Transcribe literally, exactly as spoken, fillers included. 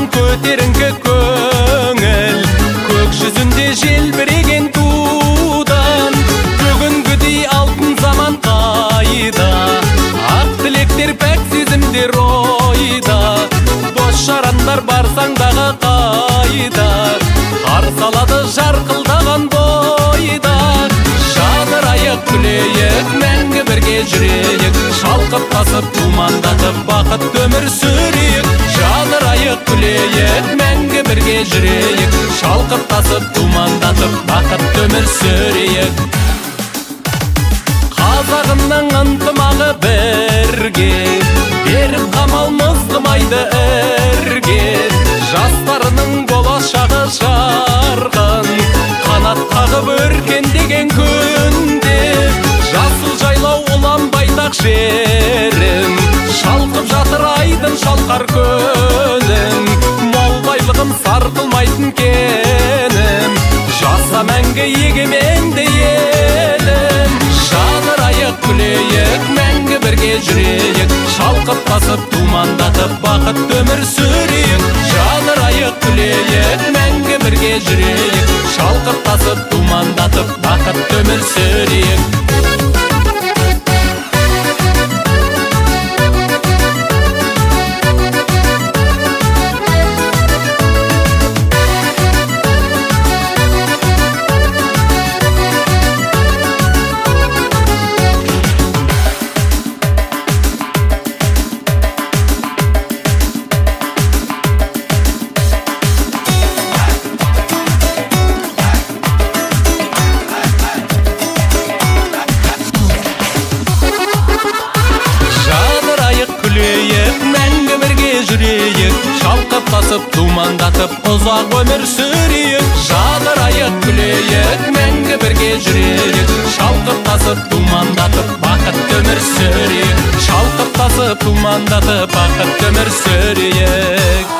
көтеріңкі көңіл, көк жүзінде желбіреген тудан. Бүгінгідей алтын заман қайда, ақ тілектер пәк сезімдер ойда. Дос жарандар барсаң дағы қайда, қарсы алады жарқылдаған бойда. Жадырайық күлейік, мәңгі бірге жүрейік, шалқып тасып думандатып бақыт өмір сүрейік. Жадырайық күлейік, мәңгі бірге жүрейік, шалқып тасып думандатып бақыт өмір сүрейік. Қазағымның ынтымағы бірге, беріп қамал мызғымайды әрге. Жастарының болашағы жарқын, қанат қағып өркендеген күнде. Жасыл жайлау ұлан байтақ жерім, шалқып жатыр айдын шалқар көлім. Мол байлығым сарқылмайтын кенім, жаса мәңгі егеменді елім. Жадырайық күлейік, мәңгі бірге жүрейік, шалқып тасып думандатып бақыт өмір сүрейік. Жадырайық күлейік, мәңгі бірге жүрейік, шалқып тасып думандатып бақыт өмір сүрейік. Мәңгі бірге жүрейік, шалқып тасып думандатып ұзақ өмір сүрейік. Жадырайық күлейік, мәңгі бірге жүрейік, шалқып тасып думандатып бақыт өмір сүрейік. Шалқып тасып думандатып бақыт өмір сүрейік.